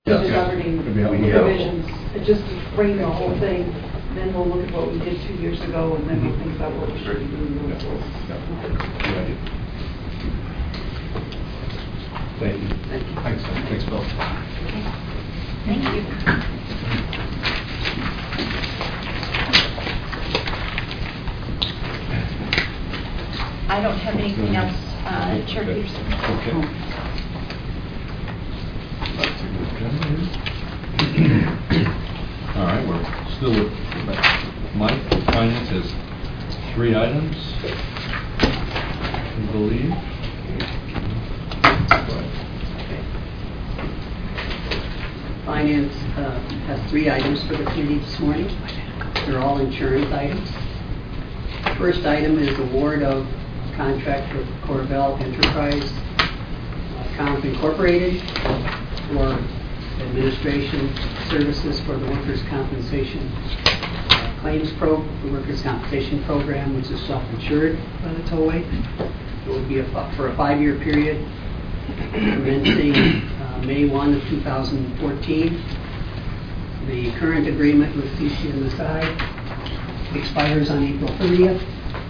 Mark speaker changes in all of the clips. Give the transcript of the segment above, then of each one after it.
Speaker 1: the
Speaker 2: Yes.
Speaker 1: governing provisions, just to frame the whole thing. Then we'll look at what we did 2 years ago, and then we'll think about what we should be doing moving forward.
Speaker 2: Thank you.
Speaker 3: Thanks. Thanks, Bill.
Speaker 4: Thank you. I don't have anything else, Chair Peterson.
Speaker 3: Okay. All right, we're still with Mike. Finance has 3 items, I believe.
Speaker 5: Finance has 3 items for the committee this morning. They're all insurance items. First item is award of contract with Corvell Enterprise Comp Incorporated for administration services for the workers' compensation the workers' compensation program, which is self-insured by the tollway. It would be for a 5-year period commencing May 1 of 2014. The current agreement with CCMSI expires on April 30th.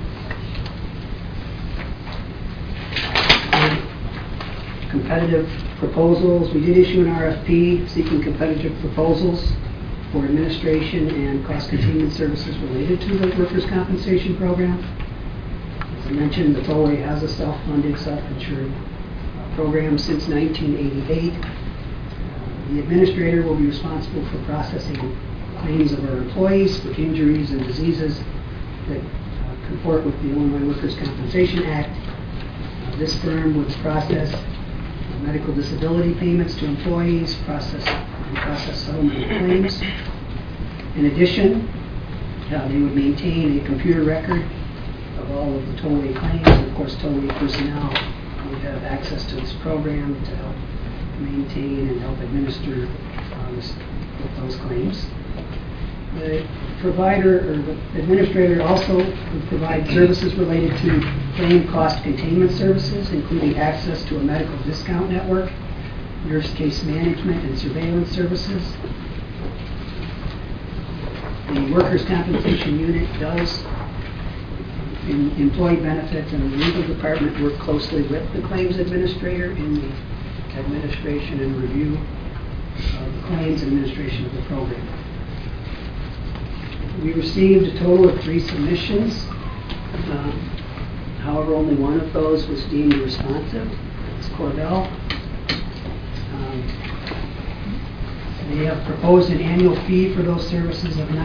Speaker 5: Competitive proposals. We did issue an RFP seeking competitive proposals for administration and cost containment services related to the workers' compensation program. As I mentioned, the tollway has a self-funded, self-insured program since 1988. The administrator will be responsible for processing claims of our employees for injuries and diseases that comport with the Illinois Workers' Compensation Act. This firm would process medical disability payments to employees, process settlement of claims. In addition, they would maintain a computer record of all of the tollway claims, and of course tollway personnel would have access to this program to help maintain and help administer those claims. The provider or the administrator also would provide services related to claim cost containment services, including access to a medical discount network, nurse case management and surveillance services. The workers' compensation unit does, in employee benefits and the legal department, work closely with the claims administrator in the administration and review of the claims administration of the program. We received a total of 3 submissions. However, only one of those was deemed responsive. It's Corvell. They have proposed an annual fee for those services of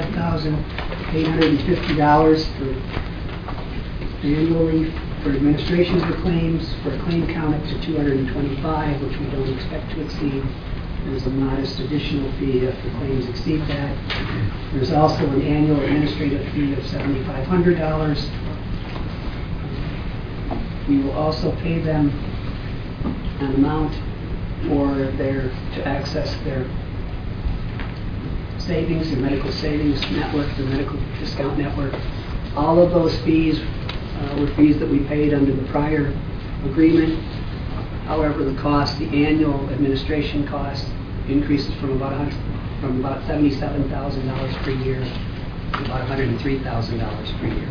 Speaker 5: $95,850 annually for administration of the claims, for a claim count up to 225, which we don't expect to exceed. There's a modest additional fee if the claims exceed that. There's also an annual administrative fee of $7,500. We will also pay them an amount to access their savings, their medical savings network, their medical discount network. All of those fees were fees that we paid under the prior agreement. However, the annual administration cost increases from about $77,000 per year to about $103,000 per year.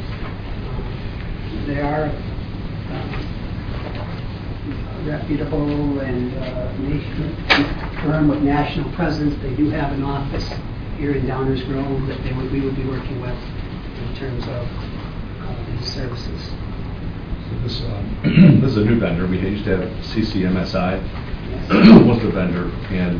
Speaker 5: They are reputable and firm with national presence. They do have an office here in Downers Grove that we would be working with in terms of these services.
Speaker 3: So this is a new vendor. We used to have CCMSI was the vendor, and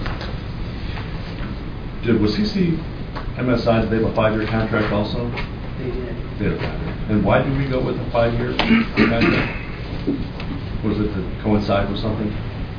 Speaker 3: was CCMSI, did they have a 5-year contract also?
Speaker 5: They did.
Speaker 3: They had a 5-year. And why did we go with a 5-year contract? Was it to coincide with something?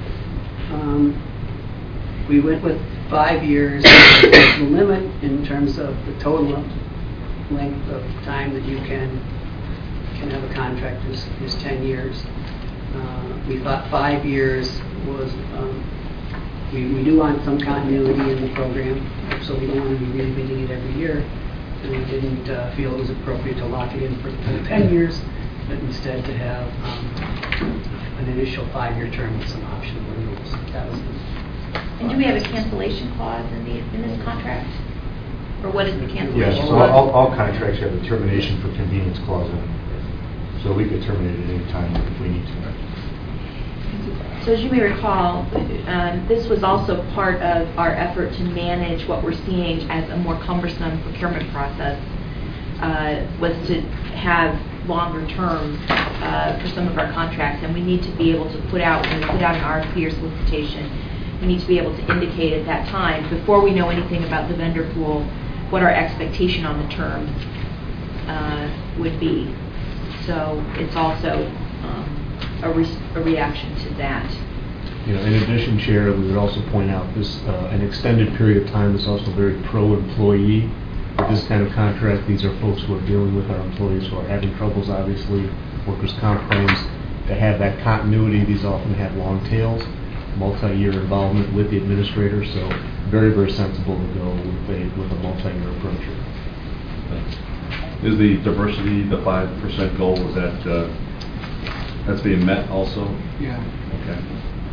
Speaker 5: We went with 5 years. The limit in terms of the total length of time that you can have a contract is 10 years. We thought 5 years was, we do want some continuity in the program, so we don't want to be reinventing it every year. And we didn't feel it was appropriate to lock it in for 10 years, but instead to have an initial 5-year term with some optional renewals. That was
Speaker 4: And do we have a cancellation clause in this contract? Or what is the cancellation
Speaker 2: Yes,
Speaker 4: clause?
Speaker 2: all contracts have a termination for convenience clause in it. So we could terminate at any time if we need to.
Speaker 4: So as you may recall, this was also part of our effort to manage what we're seeing as a more cumbersome procurement process, was to have longer terms for some of our contracts, and we need to be able to when we put out an RFP or solicitation, we need to be able to indicate at that time, before we know anything about the vendor pool, what our expectation on the terms would be. So it's also a reaction to that.
Speaker 2: You know, in addition, Chair, we would also point out this an extended period of time is also very pro-employee. With this kind of contract, these are folks who are dealing with our employees who are having troubles, obviously, workers' comp claims. To have that continuity, these often have long tails, multi-year involvement with the administrator, so very, very sensible to go with a multi-year approach here.
Speaker 3: Thanks. Is the diversity, the 5% goal, is that's being met also?
Speaker 6: Yeah.
Speaker 3: Okay.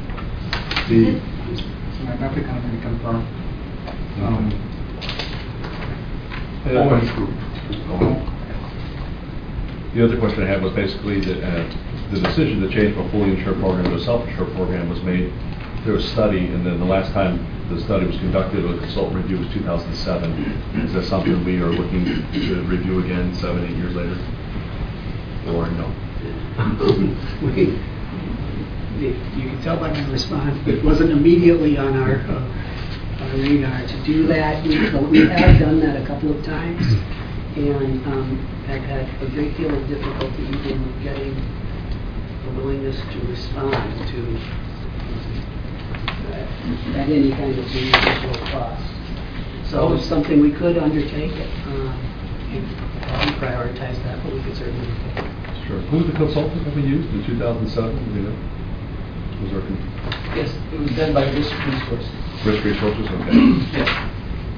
Speaker 6: So my applicant can confirm.
Speaker 3: The other question I had was basically that the decision to change from a fully insured program to a self-insured program was made through a study, and then the last time the study was conducted, a consultant review was 2007. Is that something we are looking to review again 7-8 years later? Or no?
Speaker 5: You can tell by my response, it wasn't immediately on our radar to do that. We have done that a couple of times, and have had a great deal of difficulty in getting the willingness to respond to at any kind of individual cost. So it's something we could undertake. We prioritize that, but we could certainly take it.
Speaker 3: Sure. Who was the consultant that we used in 2007? Do you know? Was there
Speaker 6: Yes, it was done by Risk Resources.
Speaker 3: Risk Resources? Okay.
Speaker 6: Yes.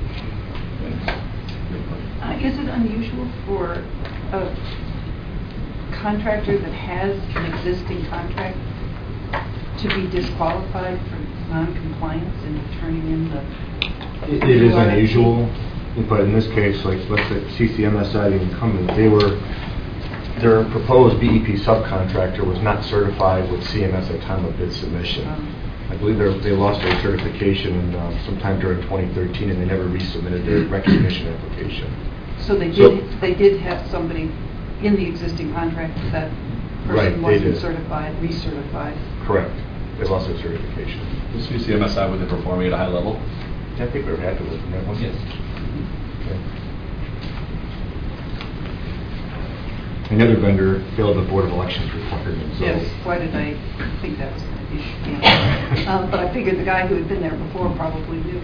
Speaker 1: Is it unusual for a contractor that has an existing contract to be disqualified for non-compliance and turning in the...
Speaker 2: It is unusual, but in this case, like let's say CCMSI, the incumbent, their proposed BEP subcontractor was not certified with CMS at time of bid submission. I believe they lost their certification sometime during 2013, and they never resubmitted their recognition application.
Speaker 1: So they did have somebody in the existing contract, that person wasn't certified, recertified.
Speaker 2: Correct. They lost their certification.
Speaker 3: Was CCMSI, were they performing at a high level?
Speaker 2: I think we were happy with them, that one.
Speaker 6: Yes.
Speaker 2: Another vendor failed the Board of Elections requirement. So.
Speaker 1: Yes, why did I think that was an issue? Yeah. But I figured the guy who had been there before probably knew.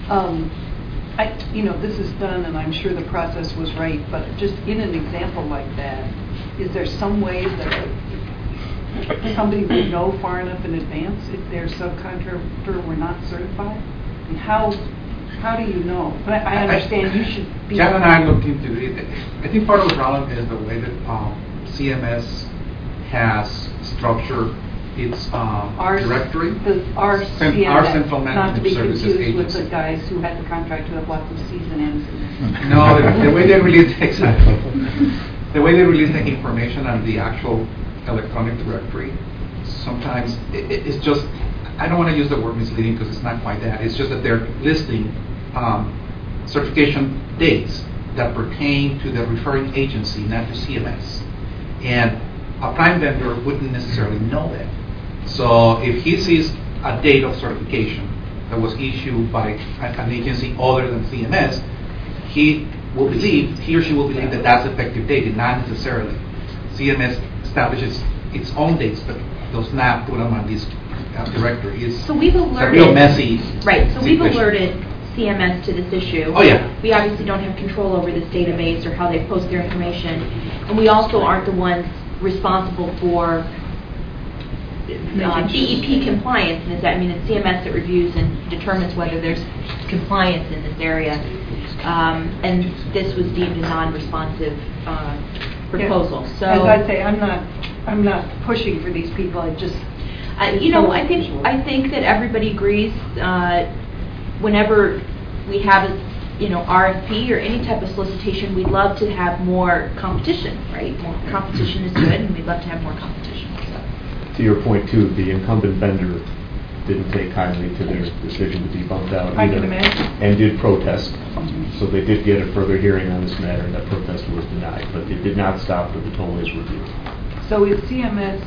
Speaker 1: This is done, and I'm sure the process was right, but just in an example like that, is there some way that somebody would know far enough in advance if their subcontractor were not certified? And how do you know? But I understand you should be...
Speaker 6: Jan and I looked into it. I think part of the problem is the way that CMS has structured its directory.
Speaker 1: Our CMS,
Speaker 6: our Central
Speaker 1: not to be
Speaker 6: Management Services
Speaker 1: confused
Speaker 6: Agency.
Speaker 1: with the guys who had the contract who have lots of C's and M's in there.
Speaker 6: No, the way they release the way they release the information on the actual electronic directory, sometimes it's just, I don't want to use the word misleading because it's not quite that. It's just that they're listing certification dates that pertain to the referring agency, not to CMS. And a prime vendor wouldn't necessarily know that. So if he sees a date of certification that was issued by an agency other than CMS, he or she will believe that that's effective date, and not necessarily. CMS establishes its own dates, but does not put them on this directory.
Speaker 4: So we've alerted...
Speaker 6: It's a real messy
Speaker 4: Right, so we've
Speaker 6: situation.
Speaker 4: alerted CMS to this issue.
Speaker 6: Oh, yeah.
Speaker 4: We obviously don't have control over this database or how they post their information, and we also aren't the ones responsible for BEP compliance. And it's CMS that reviews and determines whether there's compliance in this area. And this was deemed a non-responsive proposal.
Speaker 1: Yeah.
Speaker 4: So
Speaker 1: as I say, I'm not pushing for these people.
Speaker 4: I think that everybody agrees, whenever we have a, RFP or any type of solicitation, we'd love to have more competition, right? More competition is good, and we'd love to have more competition, so.
Speaker 2: To your point too, the incumbent vendor didn't take kindly to their decision to be bumped out
Speaker 1: I
Speaker 2: either.
Speaker 1: can imagine.
Speaker 2: And did protest. So they did get a further hearing on this matter, and that protest was denied, but it did not stop with the tollways review.
Speaker 1: So if CMS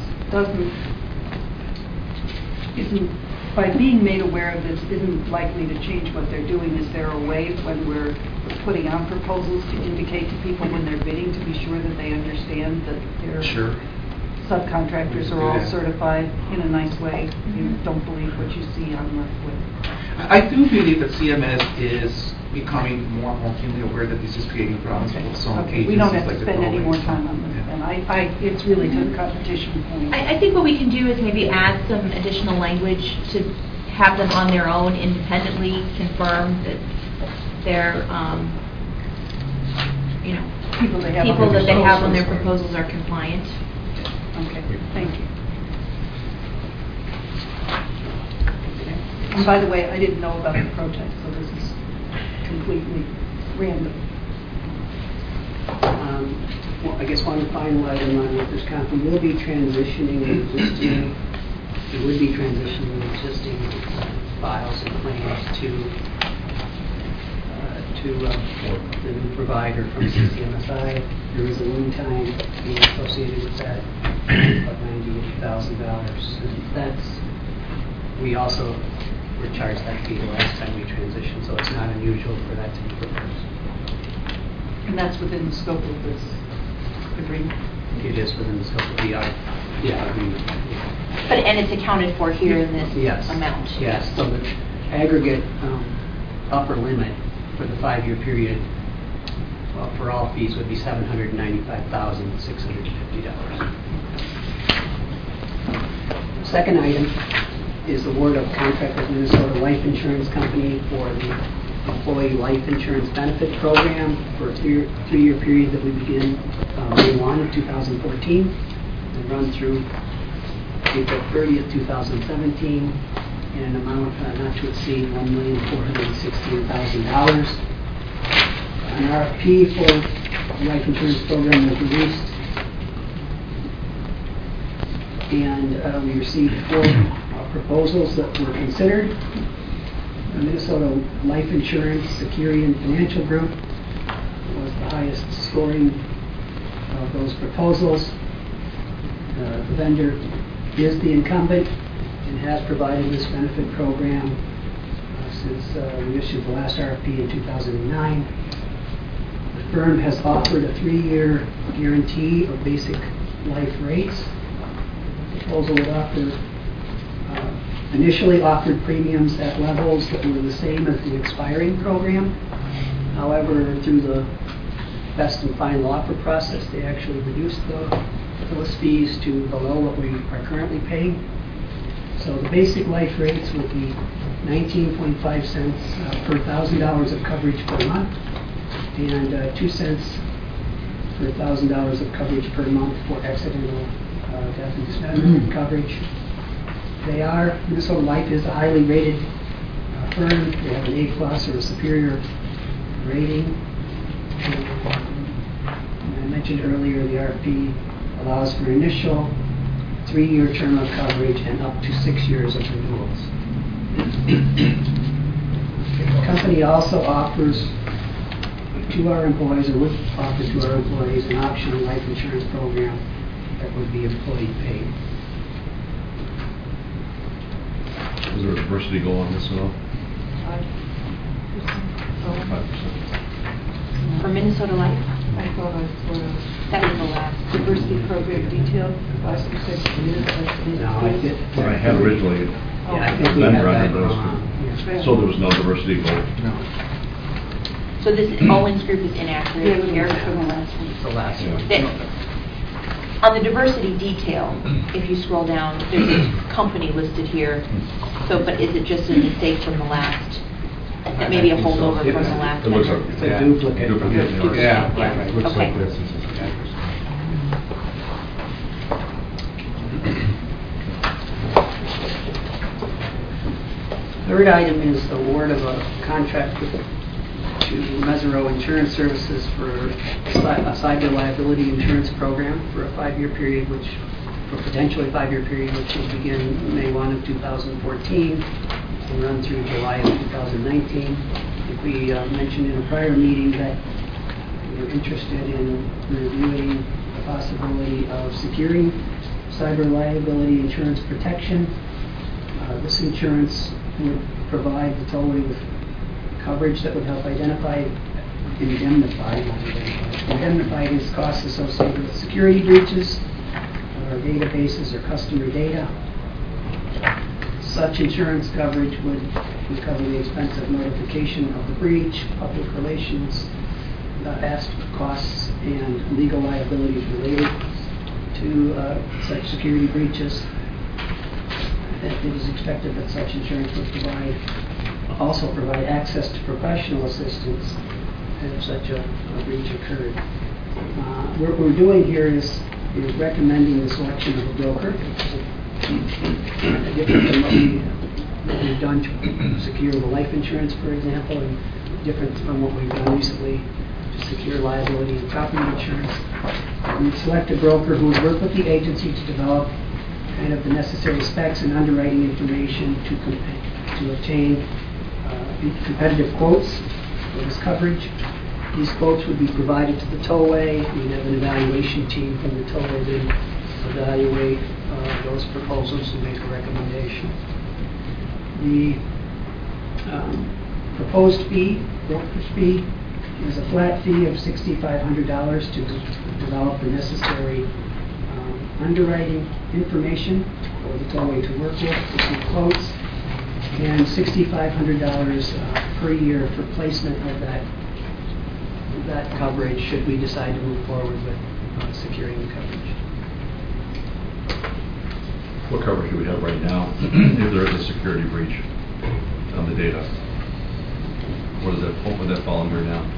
Speaker 1: isn't, by being made aware of this, isn't likely to change what they're doing, is there a way when we're putting out proposals to indicate to people when they're bidding to be sure that they understand that their
Speaker 6: Sure.
Speaker 1: subcontractors are all certified in a nice way? You don't believe what you see on the web.
Speaker 6: I do believe that CMS is becoming more and more keenly aware that this is creating problems for some
Speaker 1: Okay,
Speaker 6: agencies.
Speaker 1: we don't have
Speaker 6: like
Speaker 1: to
Speaker 6: the
Speaker 1: spend any more
Speaker 6: tollways.
Speaker 1: time on this,
Speaker 6: Yeah.
Speaker 1: then. It's really to the competition point.
Speaker 4: I think what we can do is maybe add some additional language to have them on their own independently confirm that they're,
Speaker 1: People they have on
Speaker 4: people
Speaker 1: their
Speaker 4: that they have on their
Speaker 1: proposals.
Speaker 4: proposals are compliant.
Speaker 1: Okay, thank you. And by the way, I didn't know about the protest, so this is completely random.
Speaker 5: Well, I guess one final item on workers' comp, we will be transitioning existing, we would be transitioning existing files and claims to the new provider from CCMSI. There is a lead time fee associated with that, about $98,000. And that's, we also were charged that fee the last time we transitioned, so it's not unusual for that to be reversed.
Speaker 1: And that's within the scope of this agreement.
Speaker 5: It is within the scope of the agreement.
Speaker 4: And it's accounted for here in this
Speaker 5: Yes.
Speaker 4: amount.
Speaker 5: Yes, so the aggregate upper limit for the 5-year period, well, for all fees would be $795,650. Second item is award of contract with Minnesota Life Insurance Company for the Employee Life Insurance Benefit Program for a 3-year period that we begin May 1 of 2014 and run through April 30th, 2017, in an amount not to exceed $1,416,000. An RFP for the life insurance program was released, and we received 4 proposals that were considered. The Minnesota Life Insurance Securian Financial Group was the highest scoring of those proposals. The vendor is the incumbent and has provided this benefit program since we issued the last RFP in 2009. The firm has offered a 3-year guarantee of basic life rates. The proposal would offer initially offered premiums at levels that were the same as the expiring program. However, through the best and final offer process, they actually reduced those fees to below what we are currently paying. So the basic life rates would be 19.5 cents per $1,000 of coverage per month, and 2 cents per $1,000 of coverage per month for accidental death and dismemberment coverage. Minnesota Life is a highly rated firm. They have an A+ or a superior rating. And I mentioned earlier the RFP allows for initial 3-year term of coverage and up to 6 years of renewals. The company also offers to our employees, or would offer to our employees, an optional life insurance program that would be employee paid.
Speaker 3: Is there a diversity goal on this at all? 5%.
Speaker 4: For Minnesota Life,
Speaker 1: I thought I saw
Speaker 4: that was the last.
Speaker 1: diversity program detail, 5%.
Speaker 5: No, I did.
Speaker 3: What I had originally,
Speaker 5: Yeah, I think we
Speaker 3: Then
Speaker 5: had
Speaker 3: run
Speaker 5: that
Speaker 3: those
Speaker 5: wrong. Yeah.
Speaker 3: so there was no diversity goal.
Speaker 5: No,
Speaker 4: So this Owens Group is inaccurate
Speaker 1: Yeah,
Speaker 4: here.
Speaker 1: that's the last one.
Speaker 5: it's the last one.
Speaker 4: On the diversity detail, if you scroll down, there's a company listed here. So, but is it just a mistake from the last? Maybe a holdover from the last?
Speaker 3: It looks
Speaker 4: one?
Speaker 3: like
Speaker 5: It's a duplicate.
Speaker 6: Yeah,
Speaker 4: Yeah.
Speaker 6: right.
Speaker 3: Looks
Speaker 4: Okay.
Speaker 3: like this.
Speaker 5: Third item is award of a contract to Mesero Insurance Services for a cyber liability insurance program for a 5-year period, for potentially 5-year period, which will begin May 1 of 2014 and run through July of 2019. I think we mentioned in a prior meeting that we're interested in reviewing the possibility of securing cyber liability insurance protection. This insurance would provide the tollway with coverage that would help indemnify against costs associated with security breaches of our databases or customer data. Such insurance coverage would cover the expense of notification of the breach, public relations, costs, and legal liabilities related to such security breaches. It is expected that such insurance would also provide access to professional assistance if such a breach occurred. What we're doing here is recommending the selection of a broker. Different than what we've done to secure the life insurance, for example, and different from what we've done recently to secure liability and property insurance. We select a broker who would work with the agency to develop kind of the necessary specs and underwriting information to obtain competitive quotes for this coverage. These quotes would be provided to the tollway. We'd have an evaluation team from the tollway to evaluate those proposals and make a recommendation. The proposed fee, broker's fee, is a flat fee of $6,500 to develop the necessary underwriting information for the tollway to work with, receive quotes, and $6,500 per year for placement of that coverage should we decide to move forward with securing the coverage.
Speaker 3: What coverage do we have right now if there is a security breach on the data? What would that fall under now?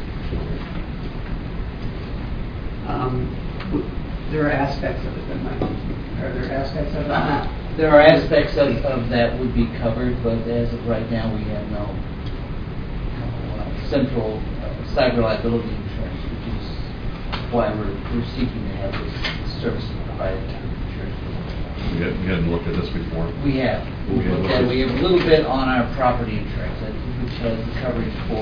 Speaker 5: There are aspects of it that might. Are there aspects of it?
Speaker 7: There are aspects of that would be covered, but as of right now, we have no central cyber liability insurance, which is why we're seeking to have this service provided to insurance.
Speaker 3: We hadn't looked at this before.
Speaker 7: We have. We have a little bit on our property insurance, which has the coverage for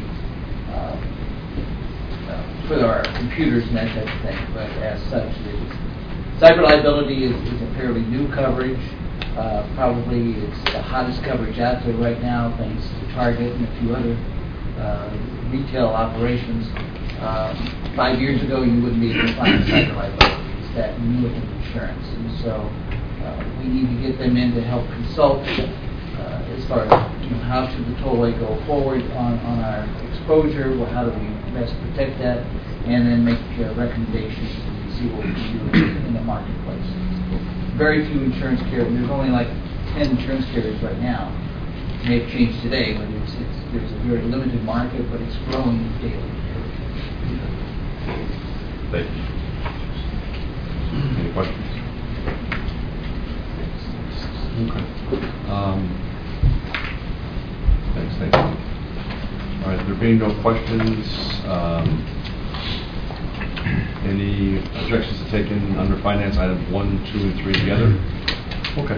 Speaker 7: our computers and that type of thing. But as such, cyber liability is a fairly new coverage. Probably it's the hottest coverage out there right now, thanks to Target and a few other retail operations. 5 years ago, you wouldn't be able to find cyber liability. It's that new insurance, and so we need to get them in to help consult as far as how should the tollway go forward on our exposure, how do we best protect that, and then make recommendations and see what we can do in the marketplace. Very few insurance carriers. There's only like 10 insurance carriers right now. It may have changed today, but there's a very limited market, but it's growing daily.
Speaker 3: Thank you. Any questions? Okay. Thanks. All right, there being no questions, any objections to taking under finance items 1, 2, and 3 together? Okay.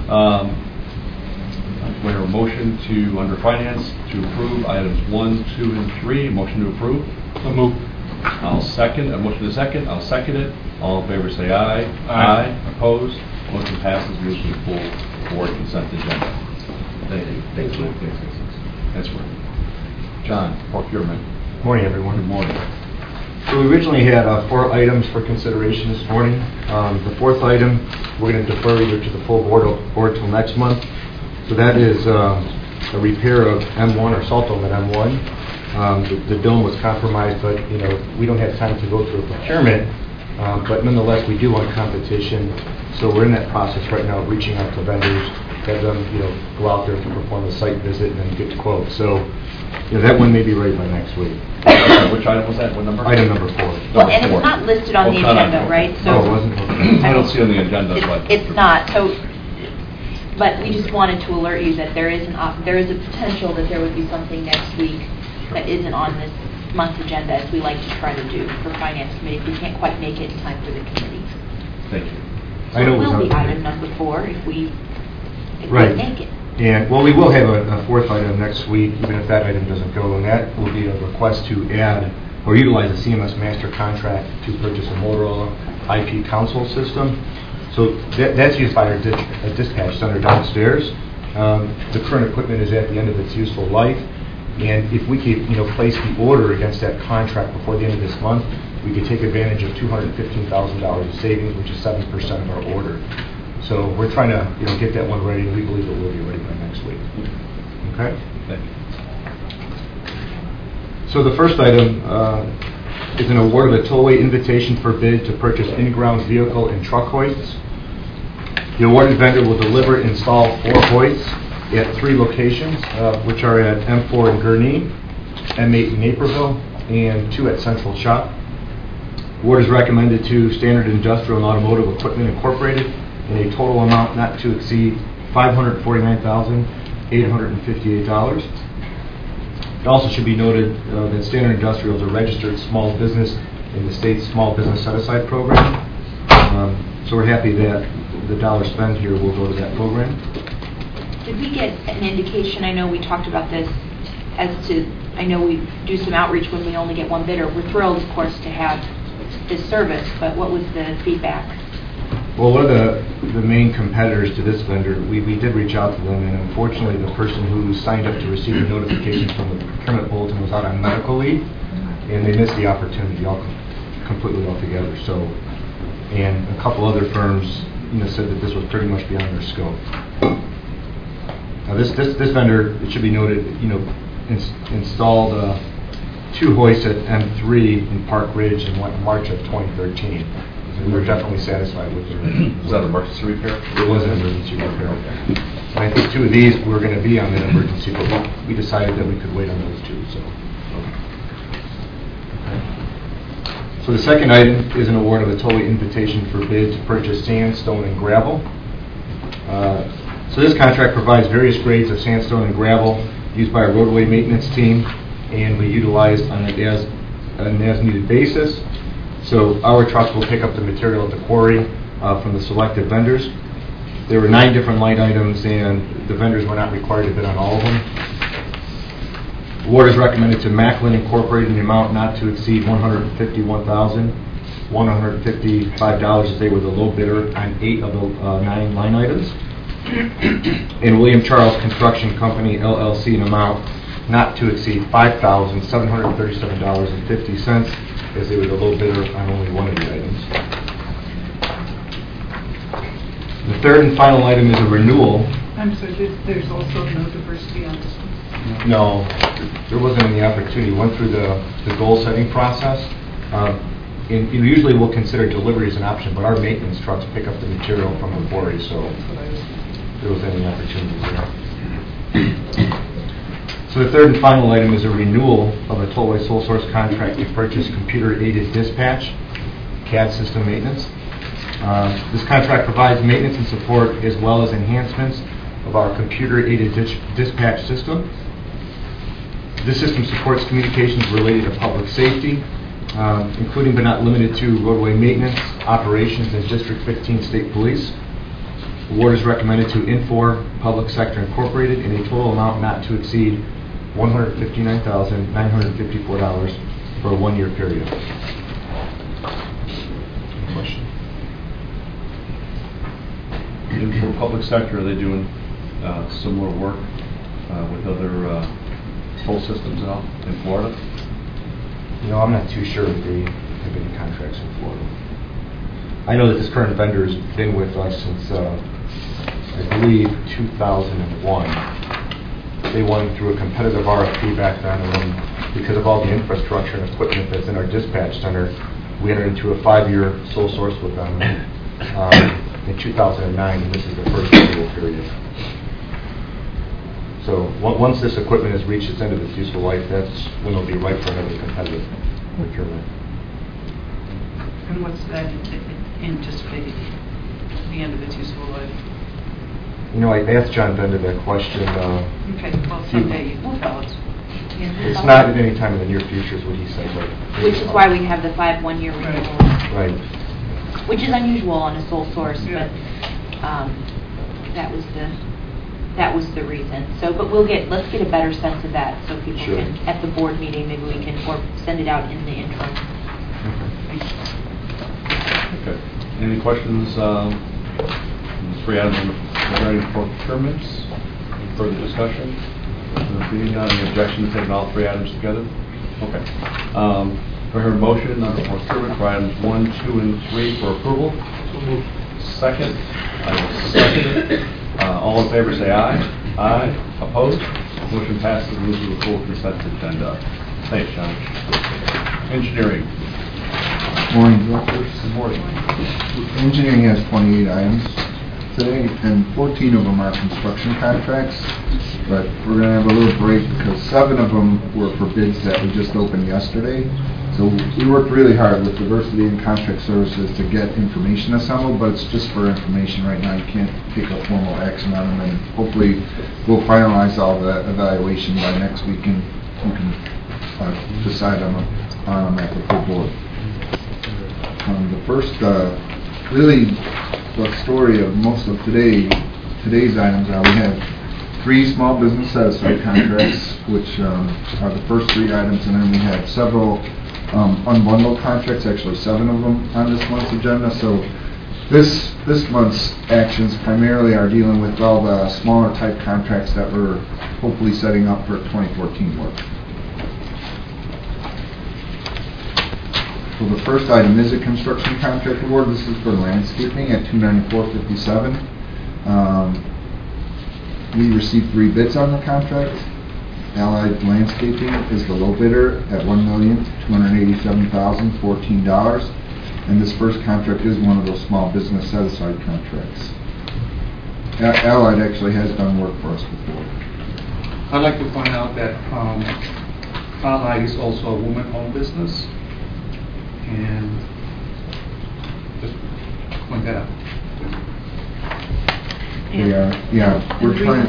Speaker 3: We have a motion to under finance to approve items 1, 2, and 3. Motion to approve. So move. I'll second. A motion to second. I'll second it. All in favor say aye. Aye. Opposed? Motion passes. Moves to the full board consent agenda. Thank you. Thank you. That's right. John, procurement.
Speaker 2: Morning, everyone.
Speaker 3: Good morning.
Speaker 8: So we originally had 4 items for consideration this morning. The 4th item, we're going to defer either to the full board till next month. So that is a repair of M1 or salt dome at M1. The dome was compromised, but we don't have time to go through a procurement. But nonetheless, we do want competition. So we're in that process right now of reaching out to vendors, have them go out there to perform a site visit and then get quotes. So that one may be ready by next week.
Speaker 3: Which item was that? What number?
Speaker 8: Item number 4.
Speaker 4: Well, and it's not listed on the agenda, right? So
Speaker 8: Oh, it wasn't? Okay.
Speaker 3: I don't see it on the agenda.
Speaker 4: It's not. So But we just wanted to alert you that there is there is a potential that there would be something next week that isn't on this month's agenda, as we like to try to do for Finance Committee, if we can't quite make it in time for the committee.
Speaker 3: Thank you.
Speaker 4: So it will be item number 4 if we
Speaker 8: Right.
Speaker 4: make it.
Speaker 8: And, well, we will have a fourth item next week, even if that item doesn't go, and that will be a request to add or utilize the CMS master contract to purchase a Motorola IP console system. So that's used by our dispatch center downstairs. The current equipment is at the end of its useful life, and if we could, place the order against that contract before the end of this month, we could take advantage of $215,000 of savings, which is 7% of our order. So we're trying to, get that one ready, and we believe it will be ready by next week. Okay?
Speaker 3: Thank you.
Speaker 8: So the first item is an award of a tollway invitation for bid to purchase in-ground vehicle and truck hoists. The awarded vendor will deliver and install 4 hoists at 3 locations, which are at M4 in Gurnee, M8 in Naperville, and 2 at Central Shop. Award is recommended to Standard Industrial and Automotive Equipment Incorporated in a total amount not to exceed $549,858. It also should be noted that Standard Industrial is a registered small business in the state's Small Business Set-Aside program. So we're happy that the dollar spent here will go to that program.
Speaker 4: Did we get an indication, I know we talked about this, as to, I know we do some outreach when we only get one bidder. We're thrilled, of course, to have this service, but what was the feedback?
Speaker 8: Well, one of the main competitors to this vendor, we did reach out to them, and unfortunately the person who signed up to receive the notification from the procurement bulletin was out on medical leave, and they missed the opportunity completely altogether. So, and a couple other firms said that this was pretty much beyond their scope. Now this vendor, it should be noted, installed 2 hoists at M3 in Park Ridge in March of 2013. And we were definitely satisfied with it.
Speaker 3: Was that emergency repair?
Speaker 8: It was an emergency repair. And I think 2 of these were going to be on the emergency, but we decided that we could wait on those 2. So the second item is an award of a tollway invitation for bid to purchase sand, stone, and gravel. So this contract provides various grades of sandstone and gravel used by our roadway maintenance team, and we utilize on an as-needed basis. So our trucks will pick up the material at the quarry from the selected vendors. There were 9 different line items, and the vendors were not required to bid on all of them. Award is recommended to Macklin Incorporated in the amount not to exceed $151,155, as they were the low bidder on 8 of the 9 line items. And William Charles Construction Company, LLC, in amount not to exceed $5,737.50, as they were the low bidder on only 1 of the items. The third and final item is a renewal.
Speaker 1: I'm sorry, there's also no diversity on this one?
Speaker 8: No, there wasn't any opportunity. We went through the goal setting process. And usually we'll consider delivery as an option, but our maintenance trucks pick up the material from the quarry, so there wasn't any opportunities there. So the third and final item is a renewal of a tollway sole source contract to purchase computer-aided dispatch, CAD system maintenance. This contract provides maintenance and support as well as enhancements of our computer-aided dispatch system. This system supports communications related to public safety, including but not limited to roadway maintenance, operations, and District 15 State Police. Award is recommended to Infor Public Sector Incorporated in a total amount not to exceed $159,954 for a 1-year period. Question?
Speaker 3: And for public sector, are they doing similar work with other toll systems and all in Florida?
Speaker 8: I'm not too sure if they have any contracts in Florida. I know that this current vendor has been with us since, I believe, 2001. They won through a competitive RFP back then, and then because of all the infrastructure and equipment that's in our dispatch center, we entered into a 5-year sole source with them in 2009, and this is the first renewal period. So once this equipment has reached its end of its useful life, that's when it'll be ripe for another competitive procurement.
Speaker 1: And what's that anticipated, the end of its useful life?
Speaker 8: I asked John Bender that question.
Speaker 1: Okay, well, someday you will tell us.
Speaker 8: It's not at any time in the near future is what he said. But
Speaker 4: Which is why we have the 5 one-year renewals,
Speaker 8: Right.
Speaker 4: which is unusual on a sole source,
Speaker 1: Yeah.
Speaker 4: but that was the reason. So, but let's get a better sense of that, so people
Speaker 8: Sure.
Speaker 4: can, at the board meeting, maybe we can, or send it out in the interim.
Speaker 3: Okay. Any questions on the 3 items regarding procurements? Any further discussion? Being none, any objection to taking all 3 items together? Okay. Do I hear a motion on procurement for items 1, 2, and 3 for approval? Second. I will second it. All in favor say aye. Aye. Opposed? Motion passes. Moves to the full consent agenda. Thanks, John. Engineering.
Speaker 9: Morning, directors.
Speaker 3: Good morning.
Speaker 9: Engineering has 28 items today, and 14 of them are construction contracts, but we're going to have a little break because 7 of them were for bids that we just opened yesterday. So we worked really hard with diversity and contract services to get information assembled, but it's just for information right now. You can't take a formal action on them, and hopefully we'll finalize all the evaluation by next week, and you can decide on them at the full board. The first, really, the story of most of today's items are we have 3 small business set-aside contracts, which are the first 3 items, and then we have several unbundled contracts, actually 7 of them on this month's agenda. So this month's actions primarily are dealing with all the smaller type contracts that we're hopefully setting up for 2014 work. So the first item is a construction contract award. This is for landscaping at $294.57. We received 3 bids on the contract. Allied Landscaping is the low bidder at $1,287,014. And this first contract is one of those small business set-aside contracts. Allied actually has done work for us before.
Speaker 6: I'd like to point out that Allied is also a woman-owned business, and just point that out. We're trying.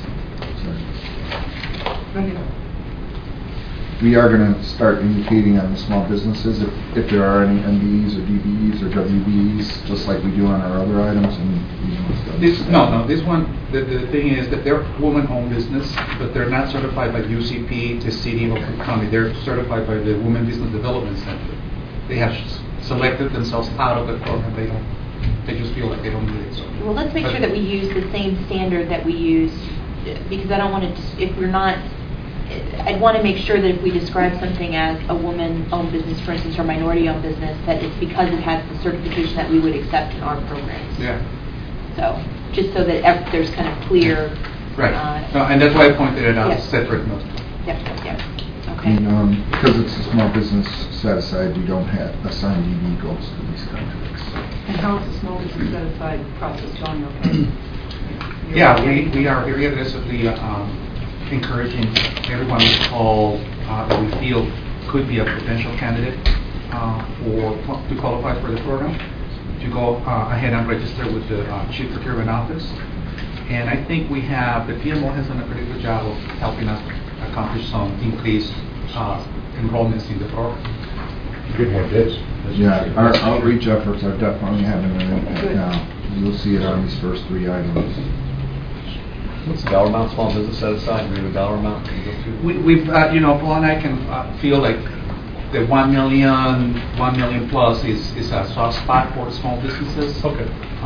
Speaker 6: We are going to start indicating on the small businesses if there are any MBEs or DBEs or WBEs, just like we do on our other items. And this one, the thing is that they're woman-owned business, but they're not certified by UCP, the city, or the county. They're certified by the Women Business Development Center. They have selected themselves out of the program. They just feel like they don't need it. So.
Speaker 4: Well, let's make sure that we use the same standard that we use, because I don't want to, if we're not, I'd want to make sure that if we describe something as a woman-owned business, for instance, or minority-owned business, that it's because it has the certification that we would accept in our programs.
Speaker 6: Yeah.
Speaker 4: So, just so that there's kind of clear...
Speaker 6: Right. And that's why I pointed it out,
Speaker 4: yes.
Speaker 6: separate note.
Speaker 4: Yep. Okay.
Speaker 9: And because it's a small business set-aside, we don't have assigned ED goals to these contracts.
Speaker 1: And how is the small business set-aside process going? Okay.
Speaker 6: Yeah, we are very aggressively encouraging everyone to call that we feel could be a potential candidate to qualify for the program, to go ahead and register with the Chief Procurement Office. And I think the PMO has done a pretty good job of helping us accomplish some increased enrollments in the program.
Speaker 8: Good more bids.
Speaker 9: Yeah, our outreach efforts are definitely having an impact now. You'll see it on these first 3 items.
Speaker 3: What's the dollar amount small business set aside? Do we have a dollar amount?
Speaker 6: We've Paul and I can feel like the 1 million plus is a soft spot for small businesses.
Speaker 3: Okay.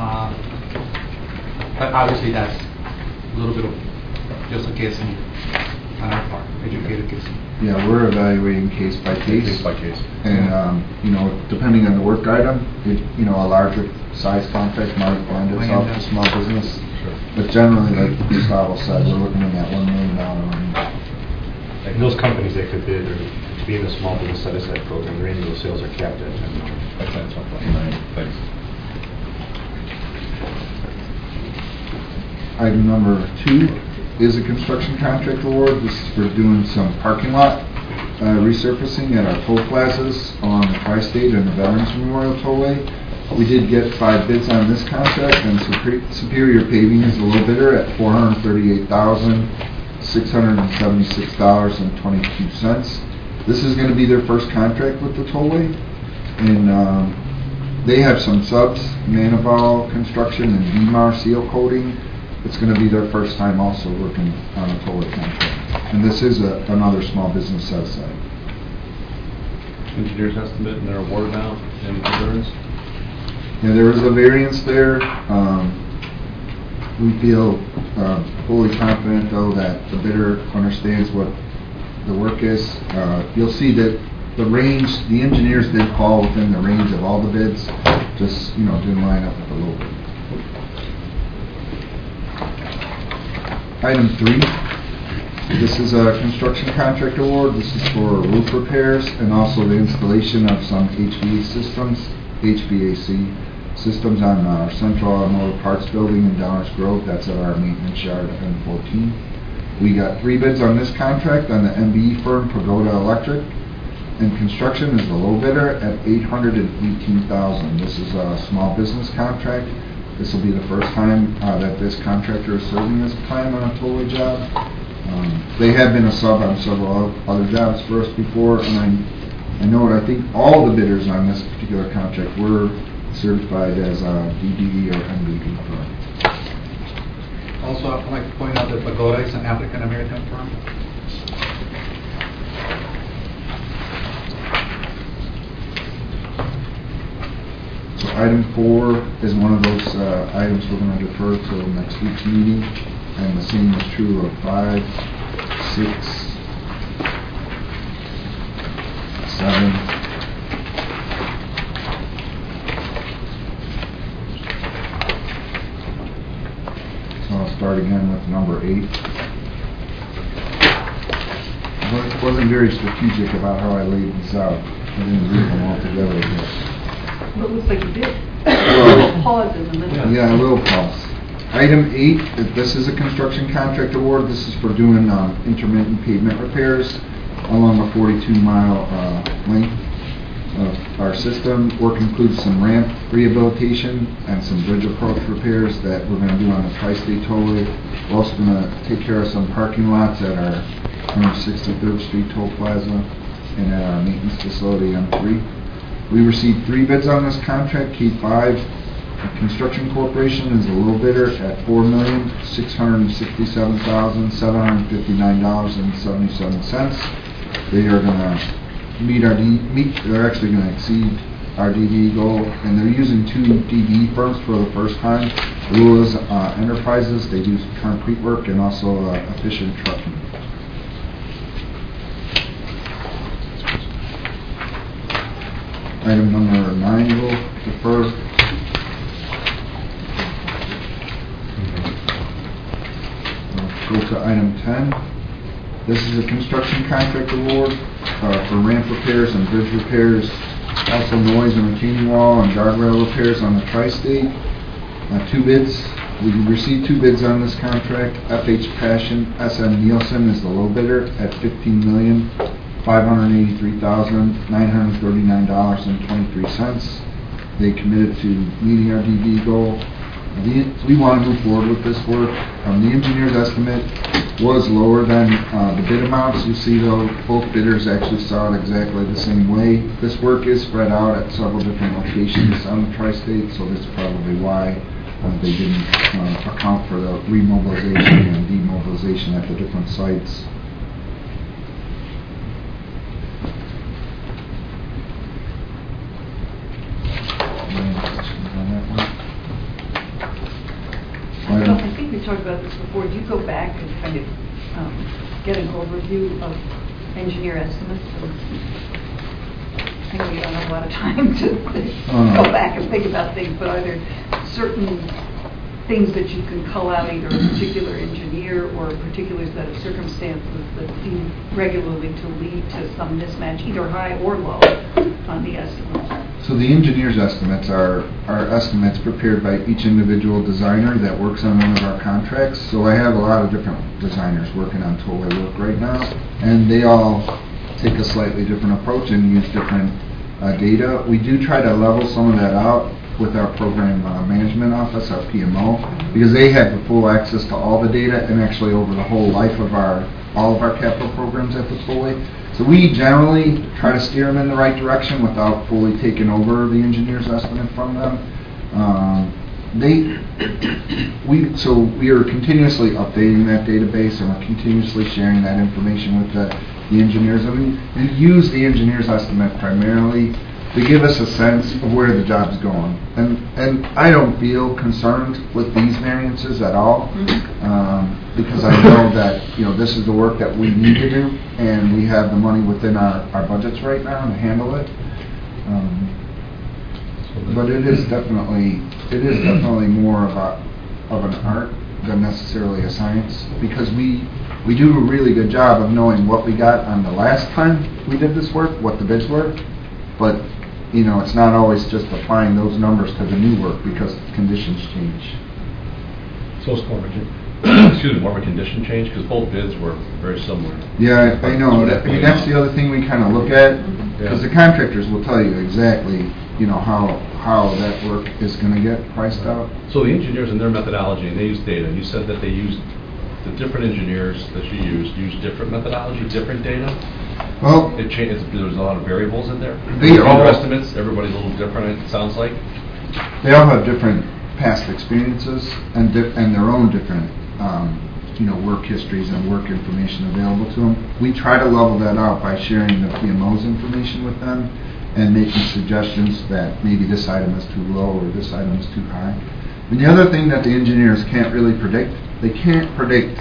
Speaker 6: But obviously that's a little bit of just a guessing on our part, educated guessing.
Speaker 9: Yeah, we're evaluating case by case.
Speaker 3: Case by case.
Speaker 9: And, depending on the work item, a larger size contract might lend itself to small business.
Speaker 3: Sure.
Speaker 9: But generally, like Gustavo said, we're looking at that $1 million range.
Speaker 2: And those companies that could bid or to be in the small business set-aside program, their annual sales are capped at $10 million.
Speaker 3: That's fine. Thanks.
Speaker 9: Item number 2 is a construction contract award. This is for doing some parking lot resurfacing at our toll plazas on the Tri-State and the Veterans Memorial Tollway. We did get 5 bids on this contract, and Superior Paving is the low bidder at $438,676.22. This is going to be their first contract with the tollway, and they have some subs, Manival Construction and DMAR Seal Coating. It's going to be their first time also working on a tollway contract, and this is another small business set aside.
Speaker 3: Engineer's estimate and their award amount and concerns?
Speaker 9: Yeah, there was a variance there. We feel fully confident, though, that the bidder understands what the work is. You'll see that the range, the engineers did fall within the range of all the bids, just, didn't line up with the low bid. Item 3, this is a construction contract award. This is for roof repairs and also the installation of some HVAC systems on our Central Automotive Parts Building in Downers Grove. That's at our maintenance yard at N14. We got 3 bids on this contract on the MBE firm Pagoda Electric, and construction is the low bidder at $818,000. This is a small business contract. This will be the first time that this contractor is serving as a prime on a tollway job. They have been a sub on several other jobs for us before, and I think all the bidders on this particular contract were certified as a DDE or MBE firm.
Speaker 6: Also, I'd like to point out that Pagoda is an African-American firm.
Speaker 9: So item 4 is one of those items we're going to defer till next week's meeting, and the same is true of 5, 6, 7. So I'll start again with number 8. I wasn't very strategic about how I laid these out. I didn't read them all together yet.
Speaker 1: Well, it looks like you did. A
Speaker 9: Well,
Speaker 1: little pause in the middle.
Speaker 9: Yeah, a little pause. Item 8, this is a construction contract award. This is for doing intermittent pavement repairs along a 42-mile length of our system. Work includes some ramp rehabilitation and some bridge approach repairs that we're going to do on the Tri-State Tollway. We're also going to take care of some parking lots at our 163rd Street Toll Plaza and at our maintenance facility M3. We received 3 bids on this contract. K5 Construction Corporation is the low bidder at $4,667,759.77. They are going to they're actually going to exceed our DD goal, and they're using 2 DD firms for the first time. Lula's Enterprises, they do concrete work, and also Efficient Trucking. Item number 9 will defer. We'll go to item 10. This is a construction contract award for ramp repairs and bridge repairs, also noise and retaining wall and guardrail repairs on the Tri-State. 2 bids. We received 2 bids on this contract. FH Passion SM Nielsen is the low bidder at $15,583,939.23. They committed to meeting our DD goal. We want to move forward with this work. The engineer's estimate was lower than the bid amounts. You see, though, both bidders actually saw it exactly the same way. This work is spread out at several different locations on the Tri-State, so that's probably why they didn't account for the remobilization and demobilization at the different sites.
Speaker 1: I think we talked about this before. Do you go back and kind of get an overview of engineer estimates? I know you don't have a lot of time to go back and think about things, but are there certain things that you can cull out, either a particular engineer or a particular set of circumstances that seem regularly to lead to some mismatch, either high or low, on the estimates?
Speaker 9: So the engineer's estimates are estimates prepared by each individual designer that works on one of our contracts. So I have a lot of different designers working on tollway work right now, and they all take a slightly different approach and use different data. We do try to level some of that out. with our program management office, our PMO, because they have the full access to all the data and actually over the whole life of all of our capital programs at the Foley. So we generally try to steer them in the right direction without fully taking over the engineer's estimate from them. So we are continuously updating that database and we're continuously sharing that information with the engineers. I mean, we use the engineer's estimate primarily to give us a sense of where the job's going. And I don't feel concerned with these variances at all, because I know that, this is the work that we need to do, and we have the money within our budgets right now to handle it. But it is definitely more of an art than necessarily a science, because we do a really good job of knowing what we got on the last time we did this work, what the bids were, but it's not always just applying those numbers to the new work because conditions change.
Speaker 3: So it's more of a condition change, because both bids were very similar.
Speaker 9: Yeah, I know. That's the other thing we kind of look at, because the contractors will tell you exactly, how that work is going to get priced out.
Speaker 3: So the engineers and their methodology, and they use data. You said that they used the different engineers that you used different methodology, different data.
Speaker 9: Well,
Speaker 3: there's a lot of variables in there.
Speaker 9: They all
Speaker 3: estimates. Everybody's a little different. It sounds like
Speaker 9: they all have different past experiences and their own different, work histories and work information available to them. We try to level that out by sharing the PMO's information with them and making suggestions that maybe this item is too low or this item is too high. And the other thing that the engineers can't really predict, they can't predict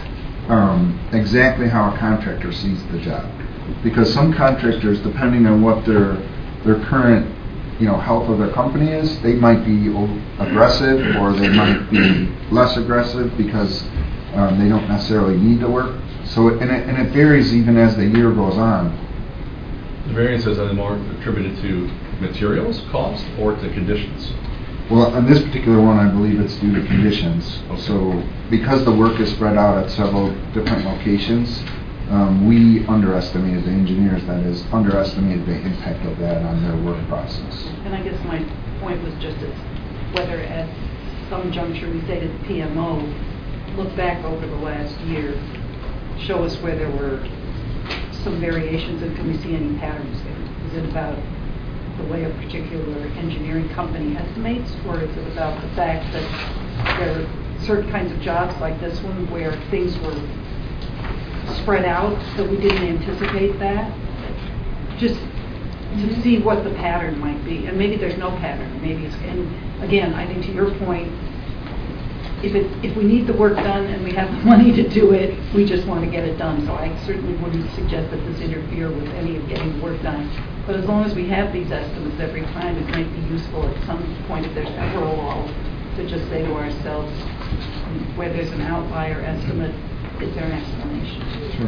Speaker 9: exactly how a contractor sees the job. Because some contractors, depending on what their current health of their company is, they might be aggressive or they might be less aggressive because they don't necessarily need the work. So it varies even as the year goes on.
Speaker 3: The variances are more attributed to materials, cost, or to conditions?
Speaker 9: Well, on this particular one, I believe it's due to conditions.
Speaker 3: Okay.
Speaker 9: So because the work is spread out at several different locations, we underestimated, the engineers that is, underestimated the impact of that on their work process.
Speaker 1: And I guess my point was just whether at some juncture we say to the PMO, look back over the last year, show us where there were some variations and can we see any patterns there? Is it about the way a particular engineering company estimates, or is it about the fact that there are certain kinds of jobs like this one where things were spread out that we didn't anticipate that? Just to see what the pattern might be. And maybe there's no pattern. Maybe it's, and again, I think to your point, if we need the work done and we have the money to do it, we just want to get it done. So I certainly wouldn't suggest that this interfere with any of getting the work done. But as long as we have these estimates every time, it might be useful at some point, if there's ever a lull, to just say to ourselves, where there's an outlier estimate, is there an explanation?
Speaker 9: Sure.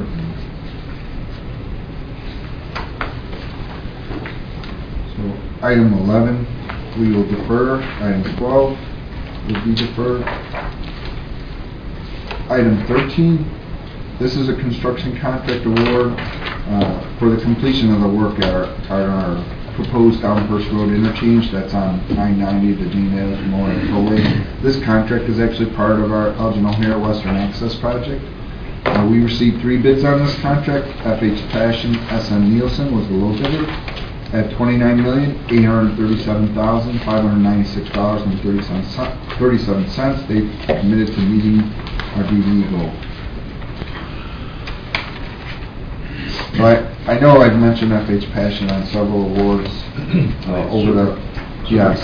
Speaker 9: So item 11, we will defer. Item 12 will be deferred. Item 13, this is a construction contract award for the completion of the work at our proposed Downhurst Road interchange that's on 990 to Dean Ave, Memorial Tollway. This contract is actually part of our Elgin O'Hare Western Access project. We received 3 bids on this contract. FH Passion SN Nielsen was the low bidder at $29,837,596.37. They committed to meeting our DD goal. I know I've mentioned FH Passion on several awards over the years.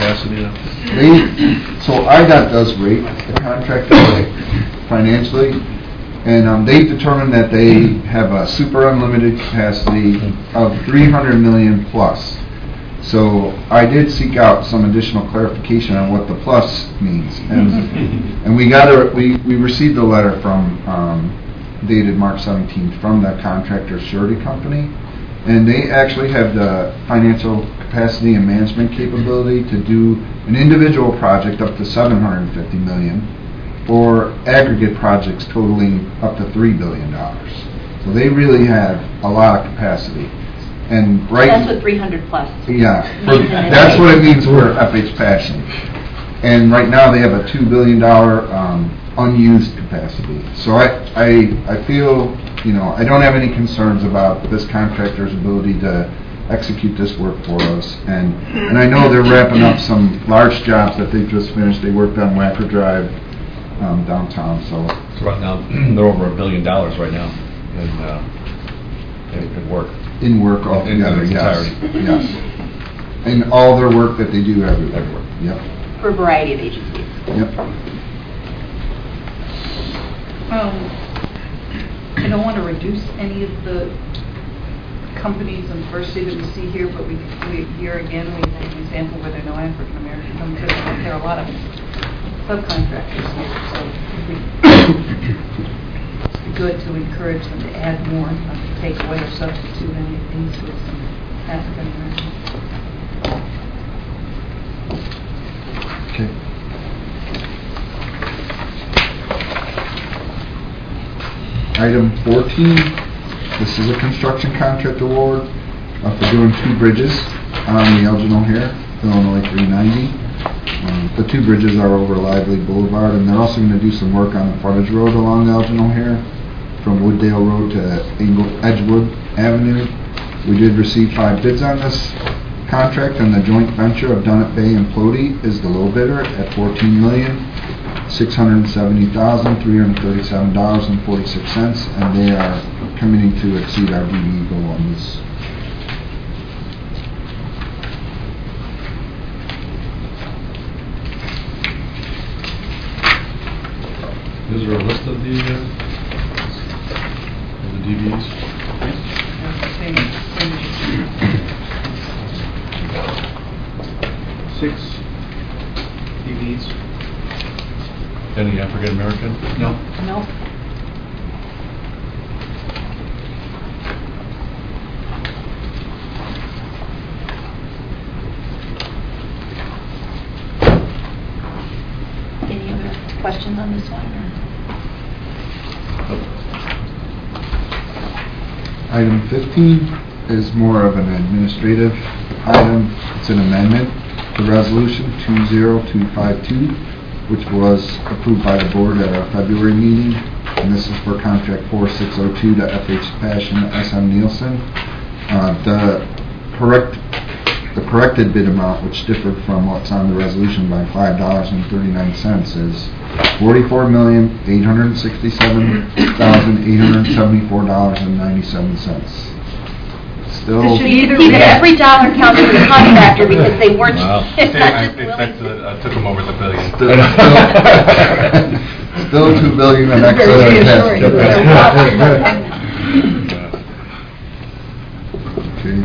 Speaker 9: So IDOT does rate the contractor financially, and they've determined that they have a super unlimited capacity of 300 million plus. So I did seek out some additional clarification on what the plus means, and we received a letter from dated March 17th from that contractor surety company, and they actually have the financial capacity and management capability to do an individual project up to $750 million, or aggregate projects totaling up to $3 billion. So they really have a lot of capacity. And right.
Speaker 4: That's what 300 plus.
Speaker 9: Yeah,
Speaker 4: means in this
Speaker 9: that's
Speaker 4: case.
Speaker 9: what it means for FH Passion. And right now, they have a $2 billion unused capacity. So I feel, I don't have any concerns about this contractor's ability to execute this work for us. And I know they're wrapping up some large jobs that they've just finished. They worked on Wacker Drive downtown, so.
Speaker 3: So right now, they're over $1 billion right now in work.
Speaker 9: In work altogether,
Speaker 3: its
Speaker 9: yes.
Speaker 3: entirety.
Speaker 9: Yes. And all their work that they do everywhere.
Speaker 3: Everywhere.
Speaker 9: Yep.
Speaker 4: For a variety of agencies.
Speaker 9: Yep.
Speaker 1: I don't want to reduce any of the companies and diversity that we see here, but we here again, we have an example where there are no African American companies. There are a lot of subcontractors here, so it'd be good to encourage them to add more, not to take away or substitute any of these with some African American.
Speaker 9: Okay. Item 14, this is a construction contract award for doing 2 bridges on the Elgin O'Hare, Illinois 390. The 2 bridges are over Lively Boulevard, and they're also going to do some work on the frontage road along Elgin O'Hare from Wooddale Road to Edgewood Avenue. We did receive 5 bids on this contract, and the joint venture of Dunnett Bay and Plody is the low bidder at $14,670,337.46, and they are committing to exceed our DBE goal on this.
Speaker 3: Is there a list of the DBs?
Speaker 1: Same as
Speaker 6: 6 DVs.
Speaker 3: Any African American?
Speaker 6: No.
Speaker 1: No.
Speaker 4: Any other questions on this one?
Speaker 9: Item 15 is more of an administrative item. It's an amendment to Resolution 20252, which was approved by the board at our February meeting, and this is for contract 4602 to FH Passion SM Nielsen. The corrected bid amount, which differed from what's on the resolution by $5.39, is $44,867,874.97. Still.
Speaker 4: So you can see that every dollar counts for the contractor because they weren't.
Speaker 3: Wow.
Speaker 4: not just willing to-
Speaker 3: took them over the billion.
Speaker 9: Still $2 billion in excess.
Speaker 4: Very reassuring.
Speaker 9: Okay.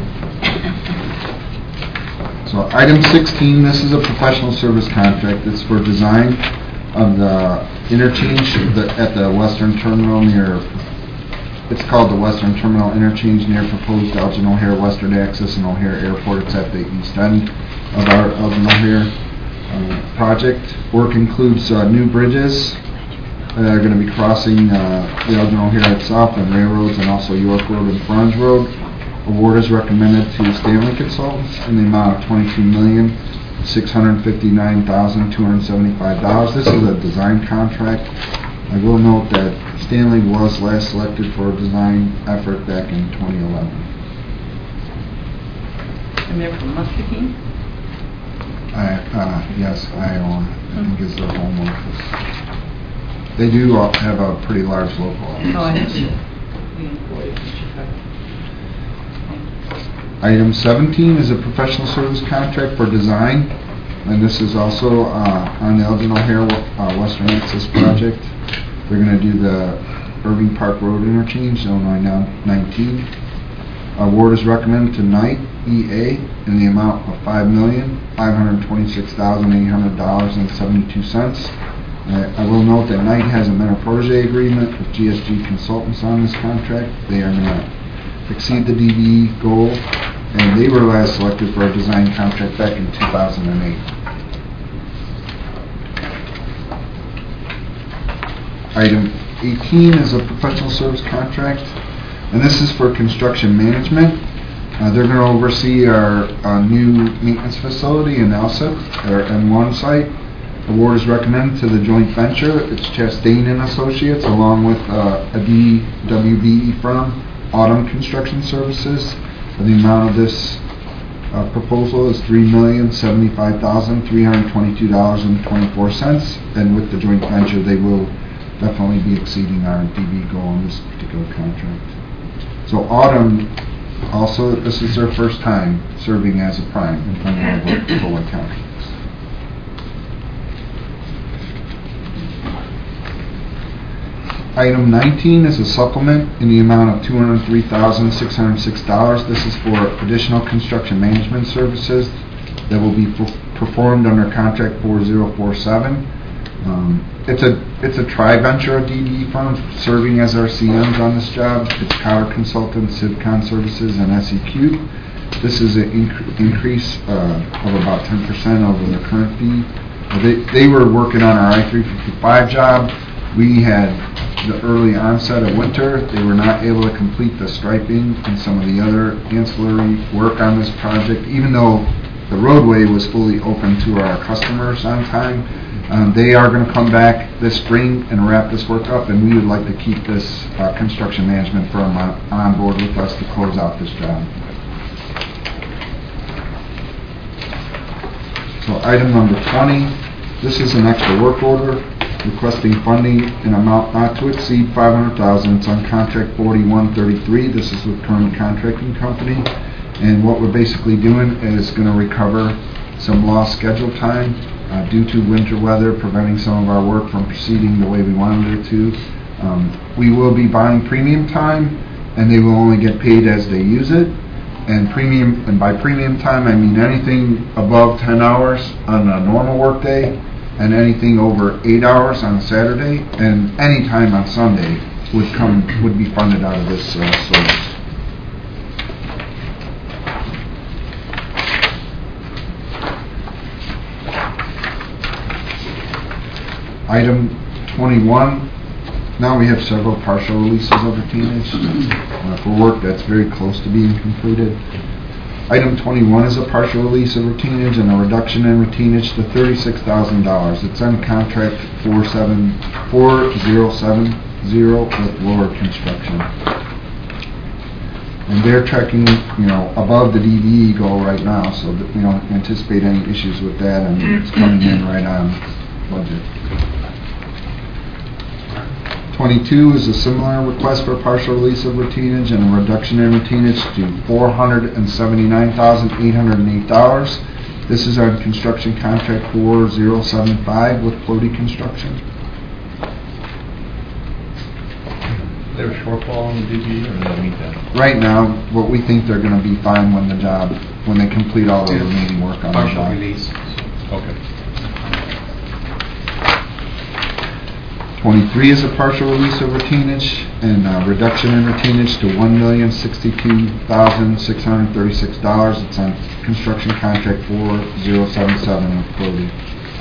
Speaker 9: So item 16, this is a professional service contract. It's for design of the interchange at the Western Terminal near, it's called the Western Terminal Interchange near proposed Elgin O'Hare Western Access and O'Hare Airport. It's at the east end of our Elgin O'Hare project. Work includes new bridges that are going to be crossing the Elgin O'Hare itself and railroads, and also York Road and Franz Road. Award is recommended to Stanley Consultants in the amount of $22,659,275. This is a design contract. I will note that Stanley was last selected for a design effort back in 2011.
Speaker 1: And they're from Muscatine?
Speaker 9: Yes, Iowa, I think is their home office. They do have a pretty large local office.
Speaker 1: No, I understand. The employees in Chicago.
Speaker 9: Item 17 is a professional service contract for design, and this is also on the Elgin O'Hare Western Access project. They're going to do the Irving Park Road interchange, Illinois 19. Award is recommended to Knight EA in the amount of $5,526,800.72. I will note that Knight has a mentor protege agreement with GSG Consultants on this contract. They are going to exceed the DBE goal, and they were last selected for a design contract back in 2008. Item 18 is a professional service contract, and this is for construction management. They're going to oversee our new maintenance facility in Alsip, our M1 site. Award is recommended to the joint venture. It's Chastain and Associates, along with a DWBE firm, Autumn Construction Services. The amount of this proposal is $3,075,322.24, and with the joint venture, they will definitely be exceeding our DB goal on this particular contract. So Autumn, also, this is their first time serving as a prime in front of Fuller County. Item 19 is a supplement in the amount of $203,606. This is for additional construction management services that will be performed under contract 4047. It's a tri-venture of DBE firms serving as our CMs on this job. It's Cotter Consultants, Civcon Services, and SEQ. This is an increase of about 10% over the current fee. They were working on our I-355 job. We had the early onset of winter. They were not able to complete the striping and some of the other ancillary work on this project, even though the roadway was fully open to our customers on time. They are going to come back this spring and wrap this work up, and we would like to keep this construction management firm on board with us to close out this job. So item number 20, this is an extra work order requesting funding in amount not to exceed $500,000. It's on contract 4133. This is with Current Contracting Company, and what we're basically doing is going to recover some lost schedule time due to winter weather preventing some of our work from proceeding the way we wanted it to. We will be buying premium time, and they will only get paid as they use it. And by premium time, I mean anything above 10 hours on a normal work day, and anything over 8 hours on a Saturday, and any time on Sunday would be funded out of this source. Item 21. Now we have several partial releases of retainage for work that's very close to being completed. Item 21 is a partial release of retainage and a reduction in retainage to $36,000. It's on contract 4070 with Lord Construction. And they're tracking, above the DVE goal right now, so that we don't anticipate any issues with that, and it's coming in right on budget. 22 is a similar request for partial release of retainage and a reduction in retainage to $479,808. This is our construction contract 4075 with Plody Construction.
Speaker 3: Is there a shortfall on the DB, or does that meet that?
Speaker 9: Right now, what we think they're going to be fine when they complete all the remaining work on the
Speaker 6: Partial
Speaker 9: job.
Speaker 6: release.
Speaker 3: Okay.
Speaker 9: 23 is a partial release of retainage and a reduction in retainage to $1,062,636. It's on construction contract 4077 with Plody.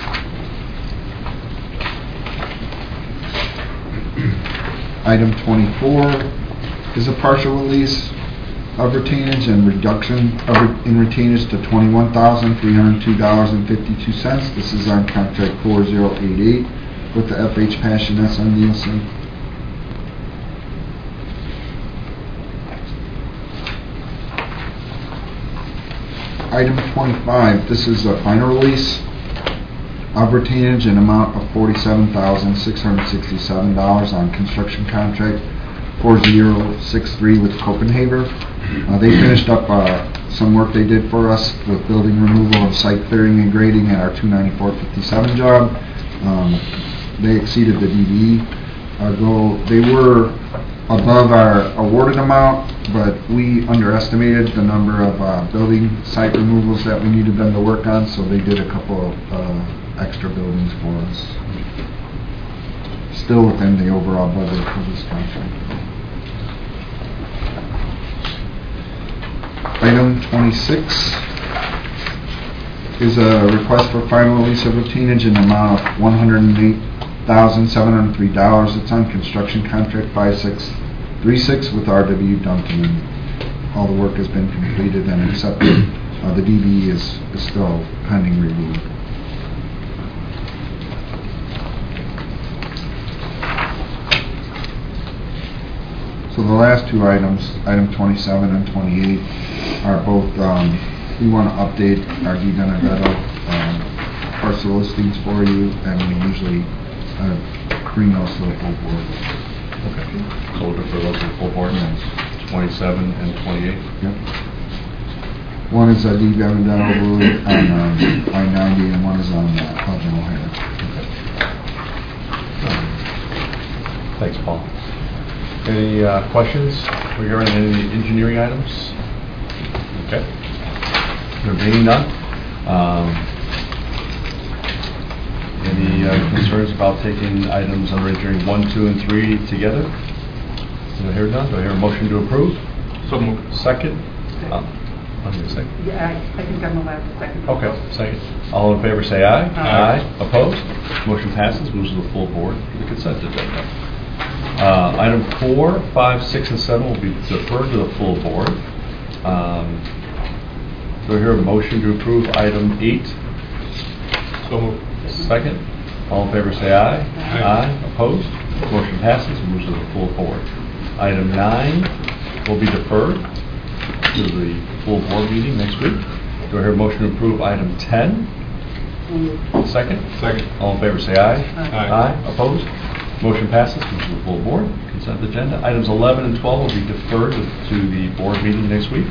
Speaker 9: Item 24 is a partial release of retainage and reduction in retainage to $21,302.52. This is on contract 4088 with the FH Passion S.M. Nielsen. Item 25, this is a final release of retainage in amount of $47,667 on construction contract 4063 with Copenhagen. They finished up some work they did for us with building removal and site clearing and grading at our 29457 job. They exceeded the DD goal. They were above our awarded amount, but we underestimated the number of building site removals that we needed them to work on, so they did a couple of extra buildings for us. Still within the overall budget for this contract. Item 26 is a request for final release of retainage in the amount of $108,703. It's on construction contract 5636 with RW Duncan. all the work has been completed and accepted. The DD is still pending review. So the last two items, item 27 and 28, are both, we want to update our Di Benedetto parcel listings for you, and we usually bring those to the full board.
Speaker 3: Okay. So we'll defer those to the full board.
Speaker 9: Yes.
Speaker 3: 27 and 28.
Speaker 9: Yep. One is Di Benedetto Road on I-90, and one is on Hodge and O'Hare.
Speaker 3: Thanks, Paul. Any questions regarding any engineering items? Okay. There being none. Any concerns about taking items under engineering 1, 2, and 3 together? Do I hear none? Do I hear a motion to approve? So moved. Second? I'll give a second.
Speaker 1: Yeah, I think I'm allowed to second.
Speaker 3: Okay, second. All in favor say aye.
Speaker 1: Aye.
Speaker 3: Opposed? Motion passes, moves to the full board for the consent agenda. Item 4, 5, 6, and 7 will be deferred to the full board. Do I hear a motion to approve item 8? So moved. Second. All in favor say aye. Aye. Opposed? Motion passes, moves to the full board. Item 9 will be deferred to the full board meeting next week. Do I hear a motion to approve item 10? Second. Second. All in favor say aye. Aye. Opposed? Motion passes, moves to the full board. Consent agenda. Items 11 and 12 will be deferred to the board meeting next week.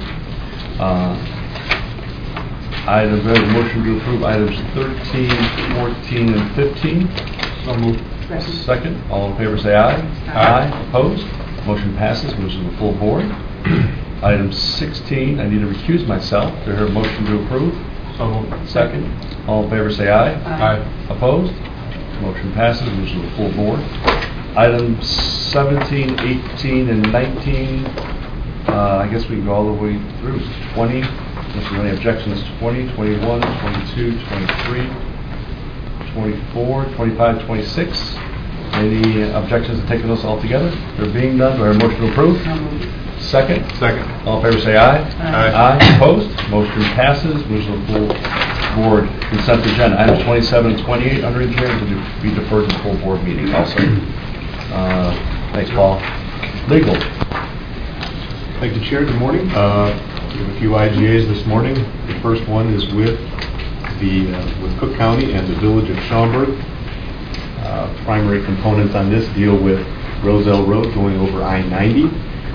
Speaker 3: I have a motion to approve items 13, 14, and 15. So moved. Second. All in favor say aye. Aye. Opposed? Motion passes, moves to the full board. Item 16, I need to recuse myself. Do I hear a motion to approve? So moved. Second. All in favor say aye.
Speaker 1: Aye.
Speaker 3: Opposed? Motion passes, moves to the full board. Items 17, 18, and 19, I guess we can go all the way through 20. Unless there are any objections, 20, 21, 22, 23, 24, 25, 26. Any objections to taking those all together? There being none, do I have a motion to approve? Second. Second. All in favor say aye. Aye. Opposed? Motion passes, moves to the full board consent agenda. Items 27 and 28 under engineering to be deferred to the full board meeting also. Thanks, Paul. Legal.
Speaker 2: Thank you, Chair. Good morning. We have a few IGAs this morning. The first one is with Cook County and the Village of Schaumburg. Primary components on this deal with Roselle Road going over I-90.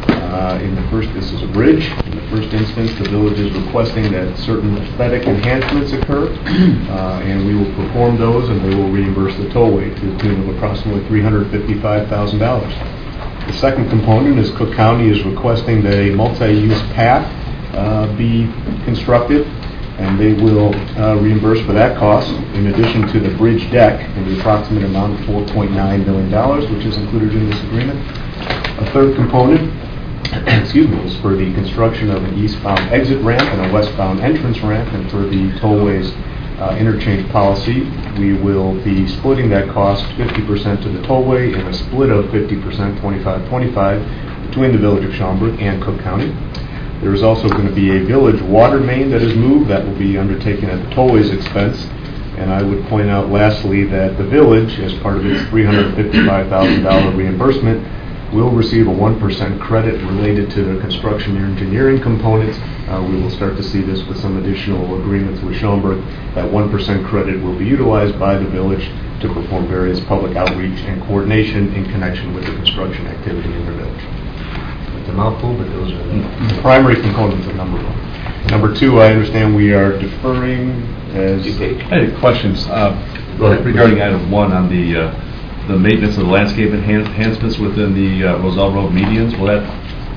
Speaker 2: This is a bridge. In the first instance, the village is requesting that certain aesthetic enhancements occur, and we will perform those, and they will reimburse the tollway to the tune of approximately $355,000. The second component is Cook County is requesting that a multi-use path be constructed, and they will reimburse for that cost, in addition to the bridge deck in the approximate amount of $4.9 million, which is included in this agreement. A third component is for the construction of an eastbound exit ramp and a westbound entrance ramp, and for the tollways interchange policy, we will be splitting that cost 50% to the tollway and a split of 50%, 25-25, between the Village of Schaumburg and Cook County. There is also going to be a village water main that is moved that will be undertaken at the tollway's expense. And I would point out lastly that the village, as part of its $355,000 reimbursement, will receive a 1% credit related to the construction and engineering components. We will start to see this with some additional agreements with Schaumburg. That 1% credit will be utilized by the village to perform various public outreach and coordination in connection with the construction activity in the village. It's a mouthful, but those are the primary components of number one. Number two, I understand we are deferring as...
Speaker 3: Hey, questions regarding item 1 on the maintenance of the landscape enhancements within the Roselle Road medians. Will that,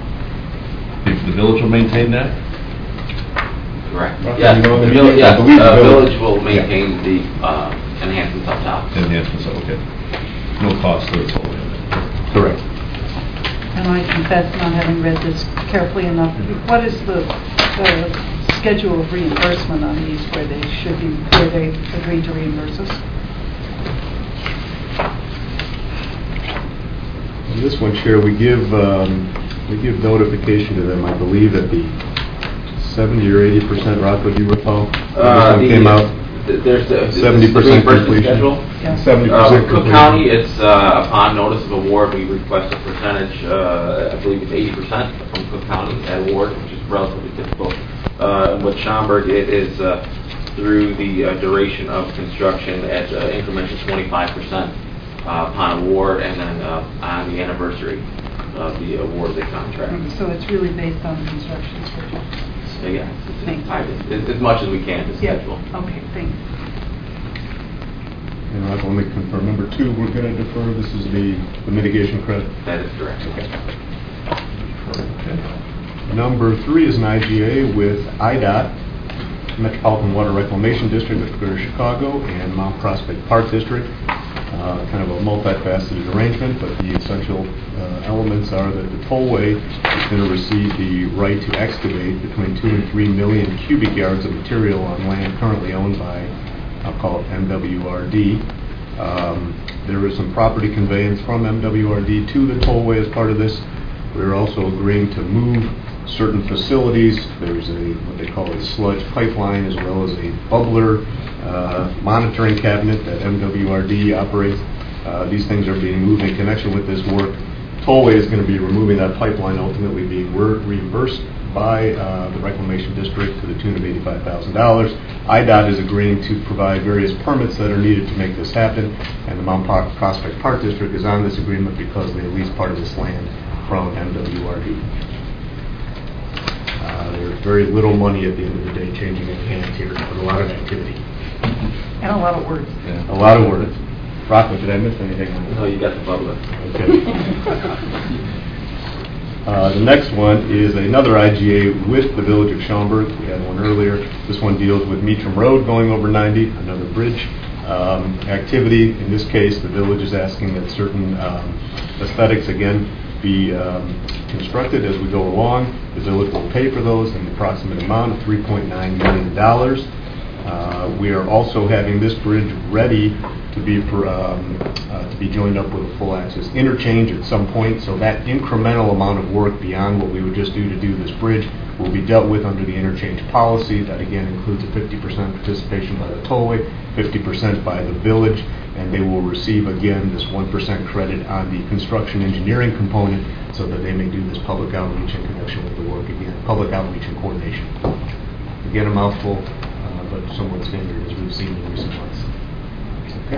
Speaker 3: the village will maintain that?
Speaker 10: Correct. Yes, the village will maintain the enhancements up top.
Speaker 3: Enhancements, okay. No cost to the toll.
Speaker 2: Correct.
Speaker 1: And I confess not having read this carefully enough. What is the schedule of reimbursement on these where they agree to reimburse us?
Speaker 2: In this one, Chair, we give We give notification to them, I believe, at the 70 or 80%, Rocco, do you recall? When this one came out?
Speaker 10: There's the
Speaker 2: 70%
Speaker 10: reimbursement
Speaker 2: completion.
Speaker 10: schedule.
Speaker 1: Yeah.
Speaker 2: 70%
Speaker 10: Cook
Speaker 2: completion.
Speaker 10: County, it's upon notice of award, we request a percentage, I believe it's 80% from Cook County at award, which is relatively typical. With Schaumburg, it is through the duration of construction at increments of 25% upon award, and then on the anniversary of the award of the contract.
Speaker 1: So it's really based on the construction schedule?
Speaker 10: So yeah,
Speaker 1: Thanks.
Speaker 10: as much as we can to
Speaker 1: Yeah.
Speaker 10: schedule.
Speaker 1: Okay, thanks.
Speaker 2: And Rocco, let me confirm, number 2, we're going to defer, this is the mitigation credit.
Speaker 10: That is correct.
Speaker 2: Okay. Number 3 is an IGA with IDOT, Metropolitan Water Reclamation District of Greater Chicago, and Mount Prospect Park District. Kind of a multifaceted arrangement, but the essential elements are that the tollway is going to receive the right to excavate between 2 and 3 million cubic yards of material on land currently owned by, I'll call it MWRD. There is some property conveyance from MWRD to the tollway as part of this. We're also agreeing to move certain facilities. There's what they call a sludge pipeline, as well as a bubbler monitoring cabinet that MWRD operates. These things are being moved in connection with this work. Tollway is going to be removing that pipeline, ultimately being reimbursed by the Reclamation District to the tune of $85,000. IDOT is agreeing to provide various permits that are needed to make this happen, and the Mount Prospect Park District is on this agreement because they lease part of this land from MWRD. There's very little money at the end of the day changing in hands here, but a lot of activity.
Speaker 1: And a lot of words.
Speaker 2: A lot of words. Rocco, did I miss anything?
Speaker 10: No, you got the bubbler.
Speaker 2: Okay. The next one is another IGA with the Village of Schaumburg. We had one earlier. This one deals with Meacham Road going over 90, another bridge activity. In this case, the village is asking that certain aesthetics, again, be constructed as we go along. The village will pay for those in the approximate amount of $3.9 million. We are also having this bridge ready to be joined up with a full access interchange at some point, so that incremental amount of work beyond what we would just do to do this bridge will be dealt with under the interchange policy. That again includes a 50% participation by the tollway, 50% by the village, and they will receive again this 1% credit on the construction engineering component so that they may do this public outreach in connection with the work again, public outreach and coordination. Again, a mouthful, but somewhat standard as we've seen in recent months. Okay.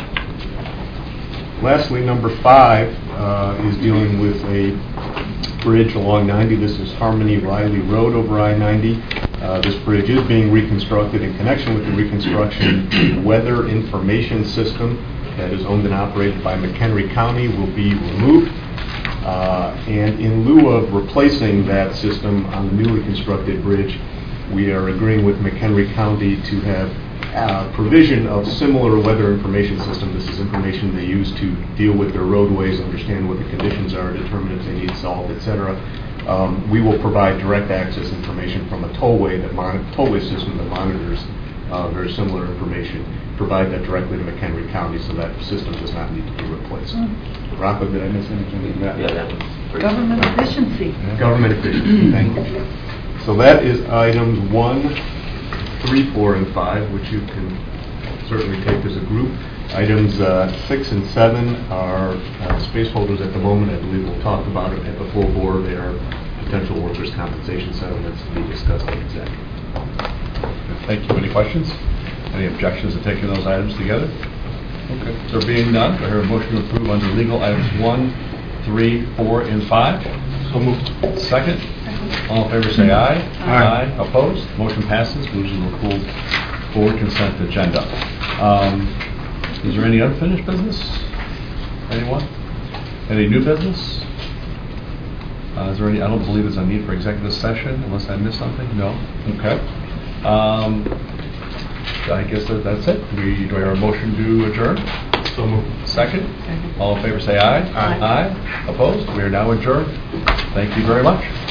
Speaker 2: Lastly, number 5 is dealing with a bridge along 90. This is Harmony Riley Road over I-90. This bridge is being reconstructed. In connection with the reconstruction, the weather information system that is owned and operated by McHenry County will be removed. And in lieu of replacing that system on the newly constructed bridge, we are agreeing with McHenry County to have provision of similar weather information system. This is information they use to deal with their roadways, understand what the conditions are, determine if they need salt, etc. We will provide direct access information from a tollway system that monitors very similar information. Provide that directly to McHenry County so that system does not need to be replaced. Rocco, did I miss anything?
Speaker 10: Yeah, that was pretty
Speaker 1: Government efficiency.
Speaker 2: Government efficiency. Thank you. So that is items 1, 3, 4, and 5, which you can certainly take as a group. Items 6 and 7 are space holders at the moment. I believe we'll talk about it at the full board. They are potential workers' compensation settlements to be discussed in executive.
Speaker 3: Thank you. Any questions? Any objections to taking those items together? Okay. There being none, do I hear a motion to approve under legal items 1, 3, 4, and 5? So moved. Second? All in favor say aye. Aye. Opposed? Motion passes. Moves to the full board consent agenda. Is there any unfinished business? Anyone? Any new business? Is there any? I don't believe there's a need for executive session unless I missed something. No. Okay. I guess that's it. Do I hear a motion to adjourn? So moved. Second? All in favor say aye. Aye. Opposed? We are now adjourned. Thank you very much.